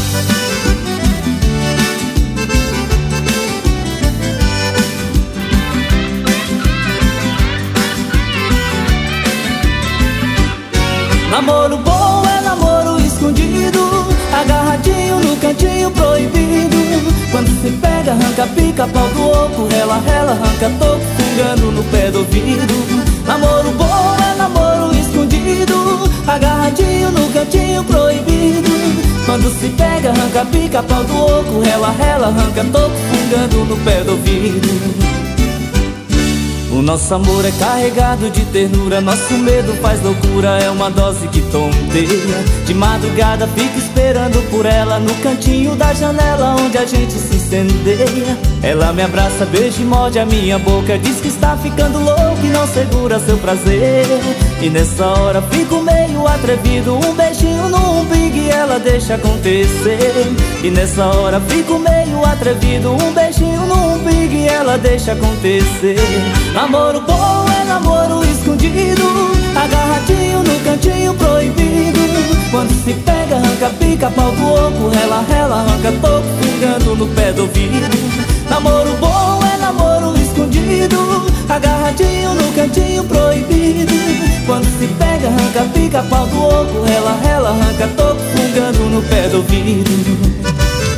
Namoro bom é namoro escondido, agarradinho no cantinho proibido. Quando se pega, arranca pica-pau do oco, rela, rela, arranca toco, fungando no pé do ouvido. Namoro bom é namoro escondido, agarradinho no cantinho proibido. Quando se pega, arranca pica-pau do oco, rela, rela, arranca toco, fungando no pé do ouvido. O nosso amor é carregado de ternura, nosso medo faz loucura, é uma dose que tonteia. De madrugada fico esperando por ela, no cantinho da janela onde a gente se incendeia. Ela me abraça, beija e morde a minha boca, diz que está ficando louco e não segura seu prazer. E nessa hora fico meio atrevido, um beijinho no umbigo e ela deixa acontecer. E nessa hora fico meio atrevido, um beijinho no umbigo e ela deixa acontecer. Namoro bom é namoro escondido, agarradinho no cantinho proibido. Quando se pega, arranca pica-pau do oco, rela, rela, arranca toco, fungando no pé do ouvido. Namoro bom é namoro escondido, agarradinho no cantinho proibido. Quando se pega, arranca pica-pau do oco, rela, rela, arranca toco, fungando no pé do ouvido.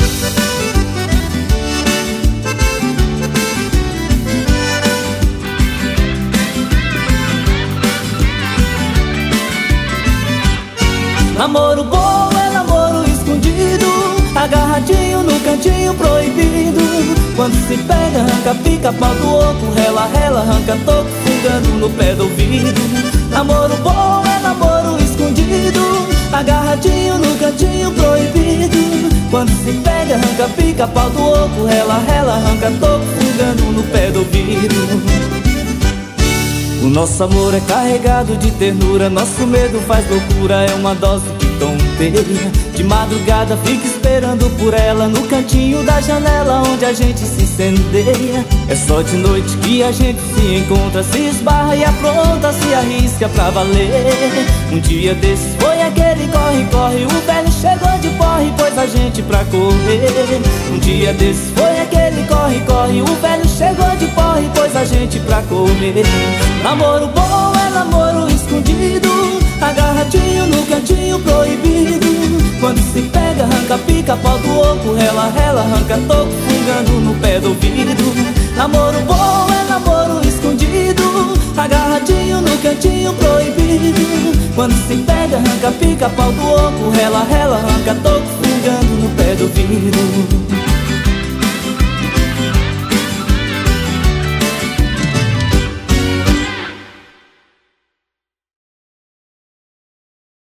Namoro bom é namoro escondido, agarradinho no cantinho proibido. Quando se pega, arranca pica-pau do oco, rela, rela, arranca toco, fungando no pé do ouvido. Namoro bom é namoro escondido, agarradinho no cantinho proibido. Quando se pega, arranca pica-pau do oco, rela, rela, arranca toco, fungando no pé do ouvido. O nosso amor é carregado de ternura, nosso medo faz loucura, é uma dose que tonteia. De madrugada fico esperando por ela, no cantinho da janela onde a gente se incendeia. É só de noite que a gente se encontra, se esbarra e apronta, se arrisca pra valer. Um dia desses foi aquele corre-corre, o velho chegou de porre, pôs a gente pra correr. Um dia desses foi aquele corre-corre, o velho chegou de porre, pôs a gente pra correr. Namoro bom é namoro escondido, agarradinho no cantinho proibido. Quando se pega, arranca pica-pau do oco, rela, rela, arranca toco, fungando no pé do ouvido. Namoro bom é namoro escondido, agarradinho no cantinho proibido. Quando se pega, arranca pica-pau do oco, rela, rela, arranca toco,